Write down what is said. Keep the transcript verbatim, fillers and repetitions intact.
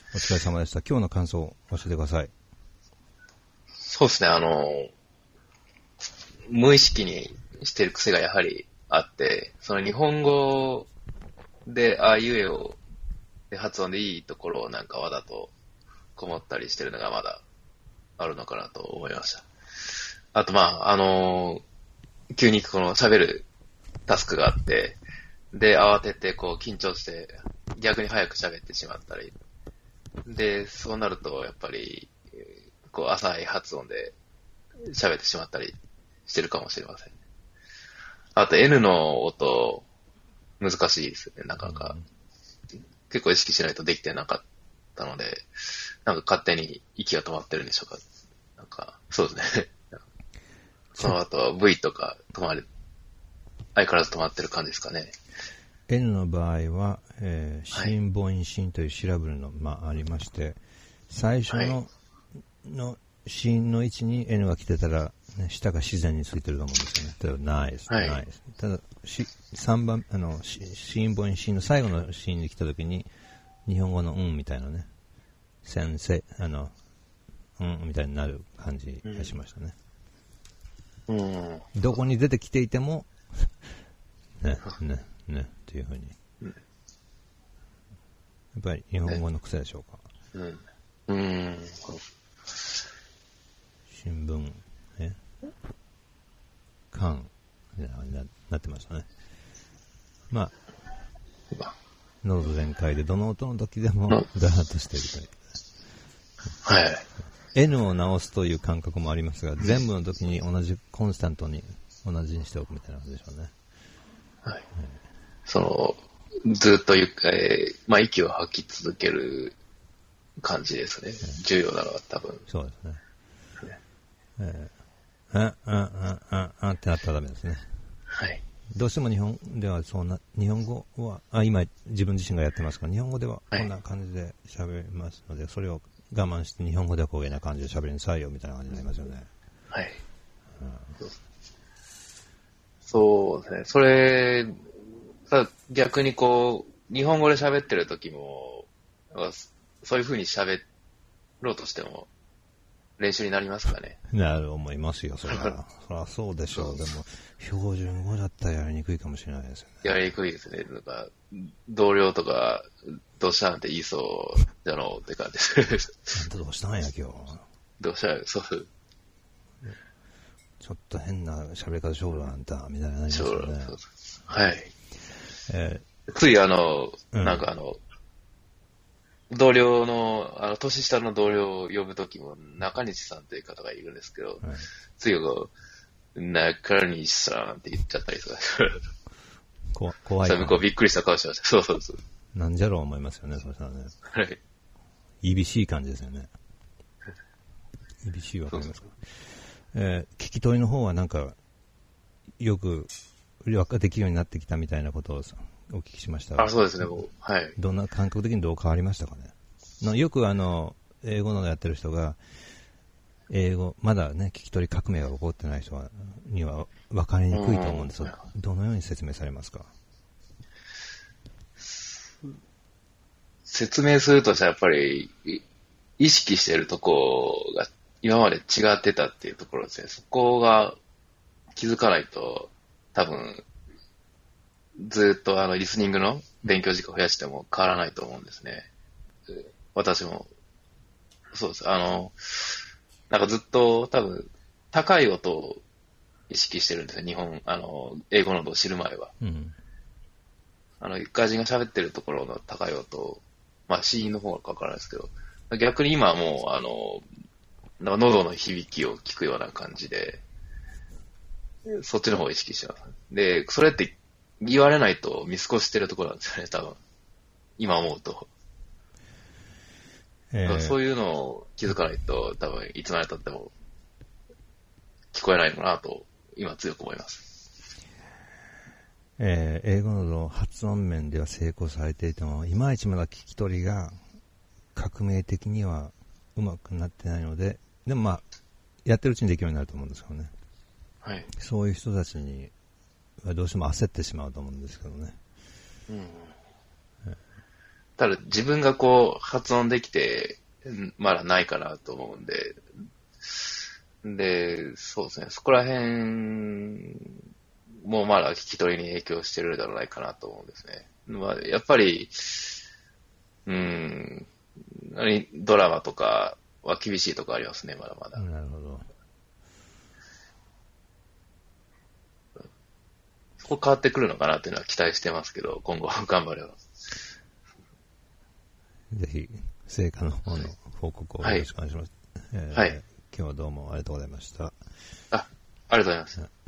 お疲れ様でした。今日の感想を教えてください。 そうですね、あの、無意識にしてる癖がやはりあって、その日本語であいうえおで発音でいいところをなんかわざとこもったりしてるのがまだあるのかなと思いました。あとまあ、あの、急にこの喋るタスクがあって、で、慌ててこう緊張して逆に早く喋ってしまったり、で、そうなるとやっぱり、こう浅い発音で喋ってしまったりしてるかもしれません。あと N の音、難しいですよね、なかなか。結構意識しないとできてなかったので、なんか勝手に息が止まってるんでしょうか。なんか、そうですね。その後は V とか止まる、相変わらず止まってる感じですかね。 N の場合は、えー、心母音心というシラブルの、まあ、ありまして、最初の、はい、の心の位置に N が来てたら、ね、下が自然についてると思うんですよね。例えば、ナイス、ナイス。ただ、しさんばん、あの、心母音心の最後の心に来たときに、日本語のうんみたいなね、先生、あの、うんみたいになる感じがしましたね。うん、どこに出てきていても、ね、ね、ね、というふうに。やっぱり日本語の癖でしょうか。うん。うん。新聞、え缶に な, なってましたね。まあ、喉全開でどの音の時でもダーッとしているという。はい。N を直すという感覚もありますが、全部の時に同じ、コンスタントに同じにしておくみたいな感じでしょうね。はい。はい、 その、ずっとゆっかり、まあ、息を吐き続ける感じですね。はい、重要なのは多分。 そうですね。えー、あ、あ、あ、あ、あってなったらダメですね。はい。どうしても日本ではそんな、日本語は、あ、今自分自身がやってますが、日本語ではこんな感じで喋りますので、はい、それを我慢して日本語ではこういうような感じで喋りなさいよみたいな感じになりますよね。はい。 うん、そうですね。それ、逆にこう、日本語で喋ってる時も、そういう風に喋ろうとしても、練習になりますかね。 なる思いますよ、それは。そりゃそうでしょう。でも、標準語だったらやりにくいかもしれないですよね。 やりにくいですね。なんか、同僚とか、どうしたんって言いそうじゃのうって感じです。 あんたどうしたんや、今日。 どうしたんや、そう。 ちょっと変な喋り方しょうよ、あんた、みたいな感じですよね。そうはい。えー、ついあの、うん、なんかあの、同僚の、あの、年下の同僚を呼ぶときも、中西さんという方がいるんですけど、はい、ついこう、中西さんって言っちゃったりとか。こ怖い。向こうびっくりした顔してました。そうそうそう。 なんじゃろう思いますよね、そしたらね。はい。いびしい感じですよね。いびしいわかりますか？えー、聞き取りの方はなんか、よく、できるようになってきたみたいなことをお聞きしました。 あ、そうですね、はい。 どんな感覚的にどう変わりましたかね。のよくあの、英語のやってる人が、英語、まだね、聞き取り革命が起こってない人はには分かりにくいと思うんですが、どのように説明されますか？ 説明するとしたらやっぱり、意識しているところが今まで違ってたっていうところですね。そこが気づかないと、多分、ずっとあの、リスニングの勉強時間を増やしても変わらないと思うんですね。私も、そうです。あの、なんかずっと多分、高い音を意識してるんですよ。日本、あの、英語の音を知る前は。うん、あの、外人が喋ってるところの高い音を、まあ、子音の方がわからないですけど、逆に今はもう、あの、なんか喉の響きを聞くような感じで、そっちの方を意識してます。で、それって言われないと見過ごしてるところなんですよね、多分。今思うと。えー、そういうのを気づかないと、多分、いつまで経っても聞こえないのかなと、今強く思います。 えー、英語の発音面では成功されていても、いまいちまだ聞き取りが革命的にはうまくなってないので、でもまあ、やってるうちにできるようになると思うんですけどね。はい。そういう人たちにはどうしても焦ってしまうと思うんですけどね。うん。 ただ自分がこう発音できて、まだないかなと思うんで、で、そうですね、そこら辺もまだ聞き取りに影響してるんじゃないかなと思うんですね。まあ、やっぱり、うん、ドラマとかは厳しいとこありますね、まだまだ。 なるほど。 そこ変わってくるのかなっていうのは期待してますけど、今後頑張れば。 ぜひ、成果の方の報告をよろしくお願いします。はい。えー、はい、今日はどうもありがとうございました。 あ、ありがとうございます。